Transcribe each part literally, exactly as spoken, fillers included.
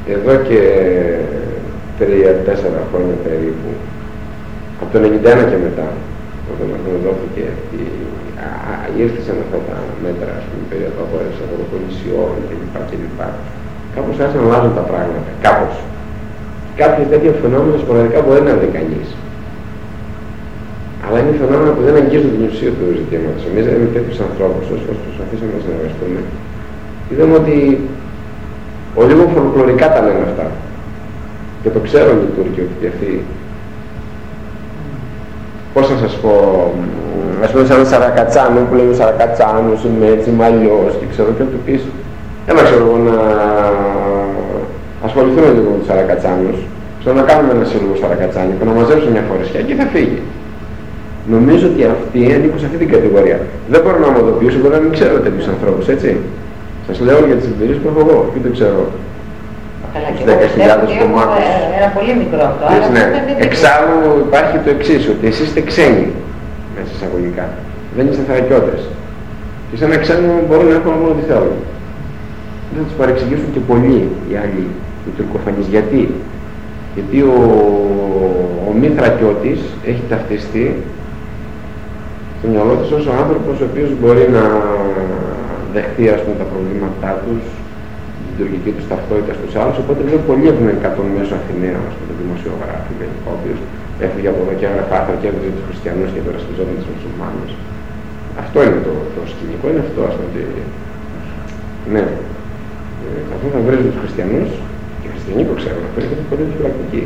εδώ και τρία τέσσερα χρόνια περίπου, από το ενενήντα ένα και μετά, όταν δόθηκε η, ήρθαν αυτά τα μέτρα, ας πούμε, περίοδο απόρρευσης αγροκολυσιών κλπ. Κάπως άρχισαν να αλλάζουν τα πράγματα. Κάπως. Κάποιες τέτοια φαινόμενα σποραδικά μπορεί να δει κανείς. Αλλά είναι φαινόμενα που δεν αγγίζουν την ουσία του ζητήματος. Εμείς με τέτοιους ανθρώπους, όσους προσπαθήσαμε να συνεργαστούμε, είδαμε ότι ο λίγο φολκλωρικά τα λένε αυτά. Και το ξέρουν οι Τούρκοι ότι και αυτοί. Πώς να σας πω, ας πούμε σαν Σαρακατσάνου που λέμε Σαρακατσάνους, είμαι έτσι, είμαι αλλιώς και ξέρω και του πεις, έλα ξέρω εγώ να ασχοληθούμε λίγο με τους Σαρακατσάνους, ξέρω να κάνουμε ένα σύλλογο Σαρακατσάνικο, να μαζέψουμε μια φορεσιά και θα φύγει. Νομίζω ότι αυτοί ανήκουν σε αυτή την κατηγορία. Δεν μπορώ να ομοδοποιήσω, μπορεί να μην ξέρω τέτοιους ανθρώπους, έτσι. Σας λέω για τις εμπειρίες που έχω εγώ και δεν ξέρω. Καλά, και δέκα χιλιάδες κομμάτια. Ένα πολύ μικρό αυτό. Ναι. Εξάλλου υπάρχει το εξής, ότι εσείς είστε ξένοι, μέσα εισαγωγικά. Δεν είστε θρακιώτες. Και σε ένα ξένο μπορούν να έχουν μόνο τι θέλουν. Δεν θα τους παρεξηγήσουν και πολλοί οι άλλοι, οι τουρκοφανείς. Γιατί? Γιατί ο, ο μη θρακιώτης έχει ταυτιστεί στο μυαλό της ως ο άνθρωπος ο οποίος μπορεί να δεχτεί, ας πούμε, τα προβλήματά τους, την τουρκική τους ταυτότητα στους άλλους, οπότε βλέπω πολλοί ευνοϊκά τον μέσο Αθηναίο, ας πούμε, τον δημοσιογράφο, ο οποίος έφυγε από εδώ και έγραφε άρθρα και έδωσε τους χριστιανούς και τώρα σπιζόταν τους μουσουλμάνους. Αυτό είναι το, το σκηνικό, είναι αυτό, ας πούμε. Ναι. Ε, αυτό θα βρίζουν τους χριστιανούς, και οι χριστιανοί το ξέρουν, αυτό είναι πολύ φυλακτική.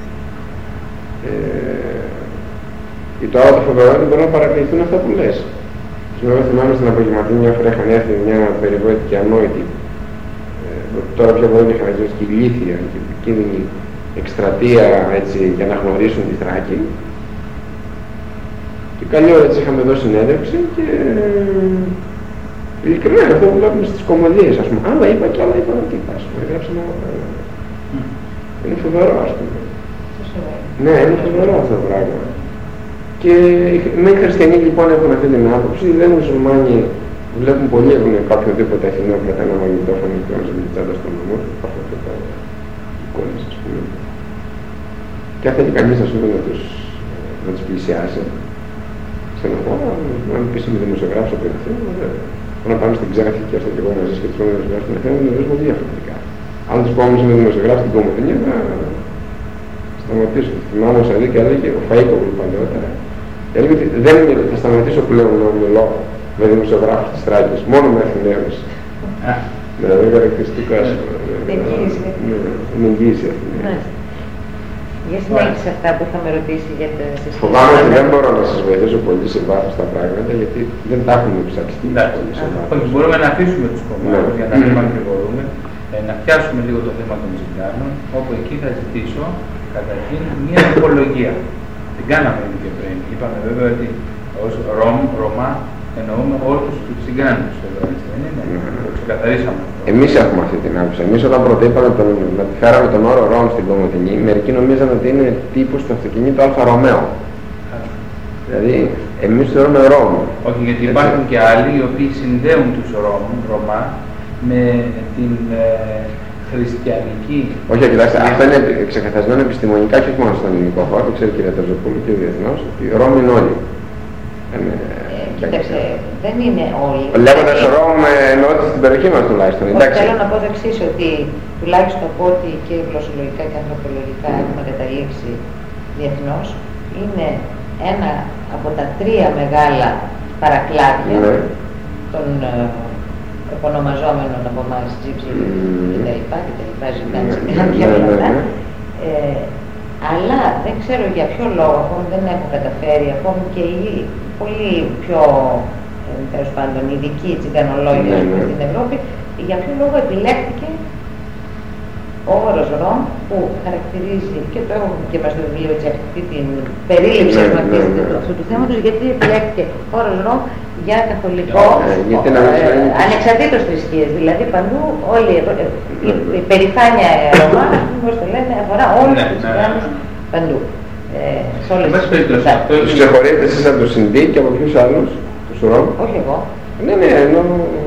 Ε, ή το άλλο το φοβερό είναι μπορούν να παρακληθούν αυτά που λες. Σήμερα θυμάμαι στην απογευματή μια φορά είχαν έρθει μια περιβόητη και ανόητη, ε, τώρα πια μπορεί να είχαν ζήσει και ηλίθια και επικίνδυνη εκστρατεία έτσι, για να γνωρίσουν τη Θράκη. Και καλή ώρα έτσι είχαμε εδώ συνέντευξη και ε, ειλικρινά αυτό που βλέπουμε στις κομμωδίες, ας πούμε. Άλλα είπα και άλλα είπα να τι ας πούμε. Γράψαμε όλα πράγματα. Είναι φοβερό, ας πούμε. Ναι, είναι φοβερό αυτό το πράγμα. Και οι χριστιανοί λοιπόν έχουν αυτή την άποψη, οι δεν μουσουλμάνοι βλέπουν πολύ, έχουν κάποιον τίποτα Αθηναίο που κρατάει ένα μαγνητόφωνο και ένας μιλητζάντας στον νομό του, υπάρχουν αυτά τα εικόνες, ας πούμε. Και αν θέλει κανείς, ας πούμε, να τους, να τους πλησιάσει, στενοχώ, να μην πεις είμαι δημοσιογράφος από την Αθήνα, όταν πάμε στην Ξάνθη και έρθω και εγώ μαζί και τους πούμε δημοσιογράφους στην Αθήνα, να βρίσκουμε διαφορετικά. Αν τους πω όμως είμαι δημοσιογράφος στην Κομωτινή, θα σταματήσω. Θυμάμαι όσο και έλεγε ο Φαΐκογλου παλαιότερα. Έλεγε ότι δεν θα σταματήσω πλέον να μιλώ με δημοσιογράφους της Θράκης, μόνο με Αθηναίους. Δηλαδή χαρακτηριστικό άσχημα. Με εγγύηση Αθηναίους. Για συνέχισε αυτά που είχαμε ρωτήσει για τα συσκευές. Φοβάμαι ότι δεν μπορώ να σας βοηθήσω πολύ σε βάθος τα πράγματα, γιατί δεν τα έχουμε ψάξει πολύ σε βάθος. Όχι, μπορούμε να αφήσουμε τους κομμάτους για να μην μακρηγορούμε, να πιάσουμε λίγο το θέμα των Τσιγκάνων, όπου εκεί θα ζητήσω καταρχήν μια απολογία. Την κάναμε ήδη και πριν. Είπαμε βέβαια ότι ως Ρωμ, Ρωμά εννοούμε όλους τους Τσιγκάνους εδώ, έτσι δεν είναι? Το ξεκαθαρίσαμε αυτό. Εμείς έχουμε αυτή την άποψη. Εμείς όταν πρώτα είπαμε τον, να φέραμε τον όρο Ρωμ στην Κομωτινή, μερικοί νομίζαν ότι είναι τύπος του αυτοκινήτου Αλφα Ρωμαίο. Δηλαδή, εμείς θεωρούμε Ρωμ. Όχι, γιατί έτσι. Υπάρχουν και άλλοι οι οποίοι συνδέουν τους Ρωμ, Ρωμά με την ε, χριστιανική. Όχι, κοιτάξτε, αυτό είναι ξεκαθαρισμένο επιστημονικά και όχι μόνο στον ελληνικό χώρο, το ξέρει η κυρία Τερζοπούλου και διεθνώς, ότι οι Ρώμοι είναι όλοι. Είναι, ε, κοίταξε, δεν είναι όλοι. Λέγοντας Ρώμ εννοώ στην περιοχή μας τουλάχιστον. Όχι, θέλω να πω το εξής, ότι τουλάχιστον από ό,τι και γλωσσολογικά και ανθρωπολογικά mm. έχουμε καταλήξει διεθνώς, είναι ένα από τα τρία μεγάλα παρακλάδια mm. των επωνομαζόμενων από εμάς Gypsy και τα λοιπά και τα λοιπά, ζητάνε και όλα αυτά. Αλλά δεν ξέρω για ποιο λόγο, ακόμη δεν έχω καταφέρει, ακόμη και οι πολύ πιο ε, τέλος πάντων ειδικοί τσιγκανολόγοι στην Ευρώπη, για ποιο λόγο επιλέχθηκε ο όρος Ρωμ που χαρακτηρίζει, και το έχουμε και μας στο βιβλίο έτσι, αυτή την περίληψη αυτού του θέματος, γιατί επιλέχθηκε ο όρος Ρωμ για καθολικό, ε, ανεξαρτήτως θρησκείας, δηλαδή παντού όλη η, η περηφάνεια Ρωμά, όπως το λένε, αφορά όλους τους τσιγκάνους παντού. Ε, σε όλες τις περιπτώσεις. Τους ξεχωρίζετε εσείς από τους Ινδί και από ποιους άλλους, τους Ρωμ? Όχι εγώ. Ναι, ναι, ενώ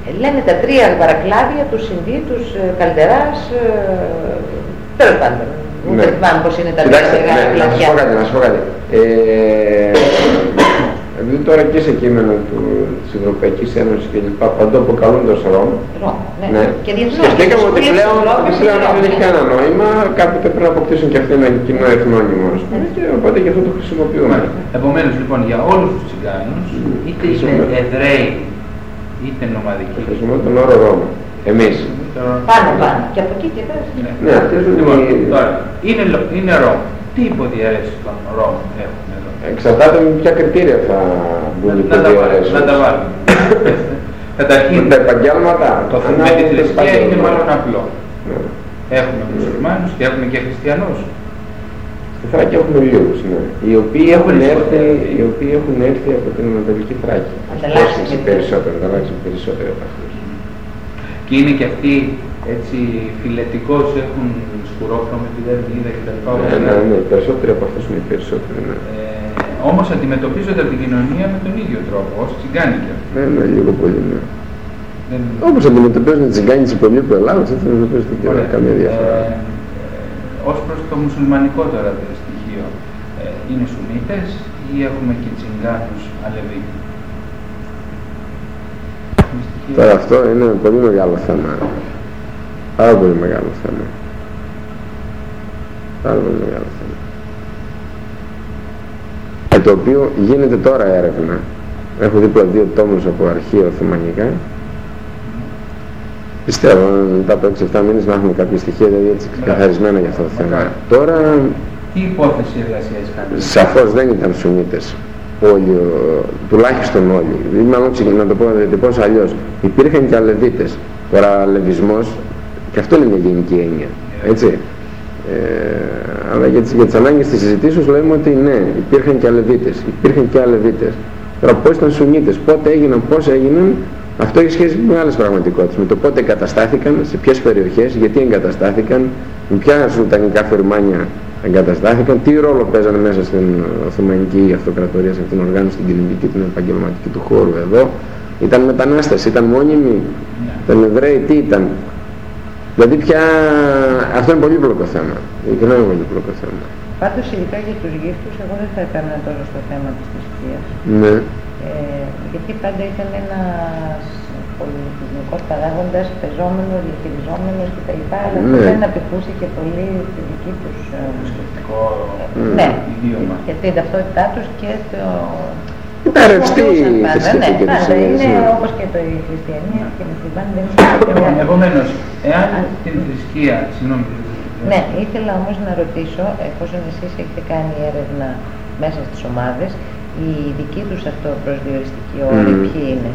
λένε τα τρία παρακλάδια, τους Συνδί, τους Καλντεράς, τέλος πάντων. Ναι. Δεν θυμάμαι πώς είναι τα τρία κλαδιά. Να σας πω κάτι, να σας πω κάτι. Ε, επειδή τώρα και σε κείμενο του, της Ευρωπαϊκής Ένωσης και λοιπά, παντού αποκαλούνται ως Ρώμ. Ρώμ, ναι. Ναι. Και διεθνώς. Σκεφτήκαμε ότι πλέον, πλέον δεν έχει κανένα νόημα, κάποτε πρέπει να αποκτήσουν και αυτοί ένα κοινό εθνόνυμο, ας πούμε, και οπότε και αυτό το χρησιμοποιούμε. Επομένως, λοιπόν, για όλους τους Τσιγκάνους, είτε είναι Εβραίοι, είτε νομαδικοί. Χρησιμοποιούμε τον όρο Ρώμα. Εμείς. Πάνω, πάνω. Και από εκεί και πέρα. Ναι, αυτές λοιπόν, είναι... τώρα, είναι, είναι Ρώμ. Τι υποδιαιρέσεις των Ρώμ έχουν εδώ? Εξαρτάται με ποια κριτήρια θα μπουν οι υποδιαιρέσεις. Να τα βάλουμε. Καταρχήν, με τα επαγγέλματα. Το θέμα με τη θρησκεία είναι μάλλον απλό. Ναι. Έχουμε μουσουλμάνους και έχουμε και χριστιανούς. Στη Θράκη έχουμε λίγους, ναι. Οι οποίοι έχουν έρθει, οι οποίοι έχουν έρθει από την Ανατολική Θράκη. Ανταλλάξει περισσότερο, ανταλλάξει περισσότερο από αυτούς. Και είναι και αυτοί έτσι φιλετικώς, έχουν σκουρόχρωμη τη δερμίδα κτλ. Ναι, ναι, ναι, οι περισσότεροι από αυτούς είναι οι περισσότεροι, ναι. Ε, όμως αντιμετωπίζονται από την κοινωνία με τον ίδιο τρόπο, ως τσιγκάνοι και αυτοί. Ναι, ναι, λίγο πολύ, ναι. Δεν... Όπως αντιμετωπίζουν οι τσιγκάνοι της υπολείπου Ελλάδας, έτσι αντιμετωπίζουν και καμία διαφορά. Ε, ε, ως προς το μουσουλμανικό τώρα στοιχείο, ε, είναι Σουνίτες ή έχουμε και τσιγκάνους Αλεβίτες? Τώρα αυτό είναι πολύ μεγάλο θέμα. Πάρα πολύ μεγάλο θέμα. Πάρα πολύ μεγάλο θέμα. Για το οποίο γίνεται τώρα έρευνα. Έχω δίπλα δύο τόμους από αρχείο Οθωμανικά. Πιστεύω μετά από έξι εφτά μήνες να έχουμε κάποια στοιχεία δηλαδή έτσι ξεκαθαρισμένα για αυτό το θέμα. Τώρα... Τι υπόθεση εργασίας κάνετε? Σαφώς δεν ήταν Σουνίτες. Όλοι, τουλάχιστον όλοι. Μάλλον να το πω, να το πω αλλιώς. Υπήρχαν και Αλεβίτες. Τώρα αλεβισμός, και αυτό είναι μια γενική έννοια. Έτσι. Ε, αλλά για τις, για τις ανάγκες της συζητήσεως λέμε ότι ναι, υπήρχαν και Αλεβίτες. Υπήρχαν και Αλεβίτες. Τώρα πώς ήταν Σουνίτες, πότε έγιναν, πώς έγιναν, αυτό έχει σχέση με άλλες πραγματικότητες. Με το πότε εγκαταστάθηκαν, σε ποιες περιοχές, γιατί εγκαταστάθηκαν, με ποια σουλτανικά φερμάνια εγκαταστάθηκαν, τι ρόλο παίζανε μέσα στην Οθωμανική Αυτοκρατορία, σε αυτήν την οργάνωση, την κοινωνική, την επαγγελματική του χώρου εδώ. Ήταν μετανάστες, ήταν μόνιμοι, ήταν Εβραίοι, τι ήταν. Δηλαδή πια αυτό είναι πολύ πλοκό θέμα. Είναι πολύ πλοκό θέμα. Πάντως ειδικά για τους γύφτους, εγώ δεν θα έκανα τόσο στο θέμα της θρησκείας. Ναι. Ε, γιατί πάντα ήταν ένας πολιτισμικός παράγοντας, πεζόμενος, διαχειριζόμενος κτλ. Αλλά ναι. Δεν απηχούσε και πολύ τη δική τους σκεπτικό ναι, ιδίωμα. και την ταυτότητά τους και το... Τα ρευστή θρησκευτική ναι, τους είναι ναι. όπως και το η χριστιανία και η μουσουλμάνη δεν είναι. Επομένως, εάν την θρησκεία, συγγνώμη. Ναι, ήθελα όμως να ρωτήσω, εφόσον εσείς έχετε κάνει έρευνα μέσα στις ομάδες, οι δικοί τους αυτοπροσδιοριστικοί όροι mm. ποιοι είναι?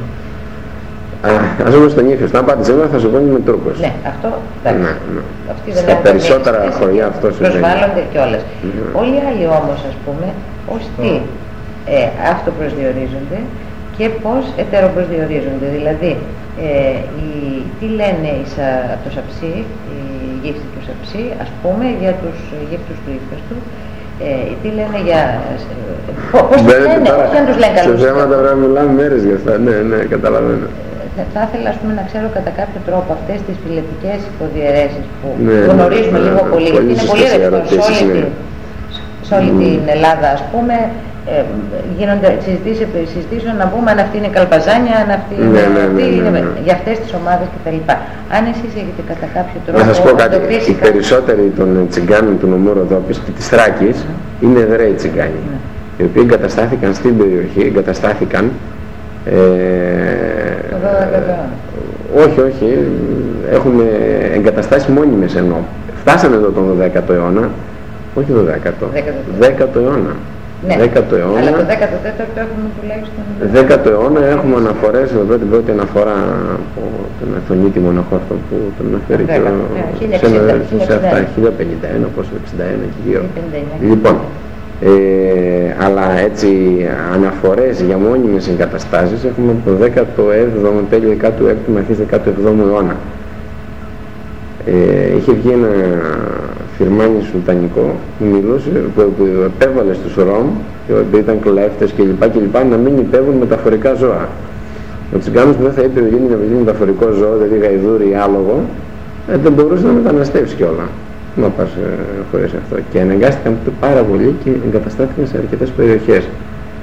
Ας δούμε στον ύφος, να πάτε σήμερα θα σου πω με Τούρκος. Ναι, αυτό εντάξει. Ναι, ναι. Αυτοί στα περισσότερα χωριά αυτό συμβαίνει. Προσβάλλονται κιόλας. Mm. Όλοι οι άλλοι όμως, ας πούμε, ως τι ε, αυτοπροσδιορίζονται και πώς ετεροπροσδιορίζονται. Δηλαδή, ε, οι, τι λένε οι σα, το Σαψί, οι γύφτοι του Σαψί, ας πούμε, για τους γύφτους του ύφεστου. Ε, τι λένε για... Ε, πώς τους λένε, όχι αν τους λένε καλούς. Σε θέματα πρέπει να μιλάμε μέρες για αυτά, ναι, ναι, καταλαβαίνω. Ε, θα ήθελα ας πούμε, να ξέρω κατά κάποιο τρόπο αυτές τις φιλετικές υποδιαιρέσεις που ναι, γνωρίζουμε ναι, λίγο ναι, πολύ, γιατί είναι πολύ ρευστό σε όλη, ναι. την, σε όλη mm. την Ελλάδα, ας πούμε, ε, γίνονται συζητήσεις επί συζητήσεων να πούμε αν αυτή είναι καλπαζάνια, αν αυτή είναι, ναι, ναι, ναι, είναι ναι, ναι. για αυτές τις ομάδες κτλ. Αν εσείς έχετε κατά κάποιο τρόπο... Να σας πω κάτι, οι περισσότεροι των τσιγκάνων του νομού Ροδόπης και της Θράκης mm. είναι Εβραίοι τσιγκάνοι, mm. οι οποίοι εγκαταστάθηκαν στην περιοχή, εγκαταστάθηκαν ε, ε, όχι, όχι, έχουν εγκαταστάσεις μόνιμες ενώ φτάσανε εδώ τον δωδέκατο αιώνα, όχι δωδέκατο, δέκατο αιώνα. Ναι, δέκατο αιώνα, αλλά το δέκατο τέταρτο έχουμε τουλάχιστον... δέκατο αιώνα έχουμε αναφορές, εδώ την πρώτη αναφορά από τον Αθωνίτη Μοναχόρθο που τον αναφέρει και ο σε αυτά χίλια πενήντα ένα, πόσο, εξήντα ένα και δύο. Λοιπόν, ε, αλλά έτσι αναφορές για μόνιμες εγκαταστάσεις έχουμε από το δέκατο έβδομο, τέλη δέκατου έκτου με αρχές δέκατου εβδόμου αιώνα. Ε, είχε βγει ένα φιρμάνι σουλτανικό που μιλούσε, που, που επέβαλε στους Ρώμ, που ήταν κλέφτες κλπ, κλπ να μην υπέβουν μεταφορικά ζώα. Ο τσιγκάνος που δεν θα είπε γίνει να γίνει μεταφορικό ζώο, δηλαδή γαϊδούρι ή άλογο, ε, δεν μπορούσε να μεταναστεύσει κιόλα. Να πας ε, χωρίς αυτό. Και αναγκάστηκαν πάρα πολύ και εγκαταστάθηκαν σε αρκετές περιοχές.